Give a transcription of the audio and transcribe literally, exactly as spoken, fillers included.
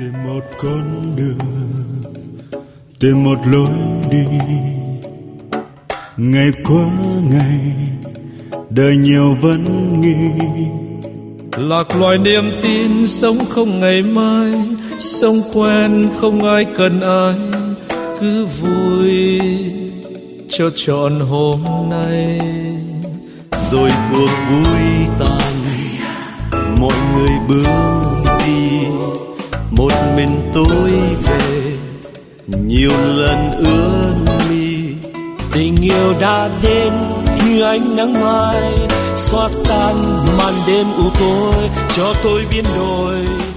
Tìm một con đường, tìm một lối đi. Ngày qua ngày, đời nhiều vấn nghi. Lạc loài niềm tin sống không ngày mai, sống quen không ai cần ai, cứ vui cho trọn hôm nay. Rồi cuộc vui tàn, mọi người bước đi, một mình tôi về, nhiều lần ướt mi. Tình yêu đã đến như ánh nắng mai, xóa tan màn đêm u tối, cho tôi biến đổi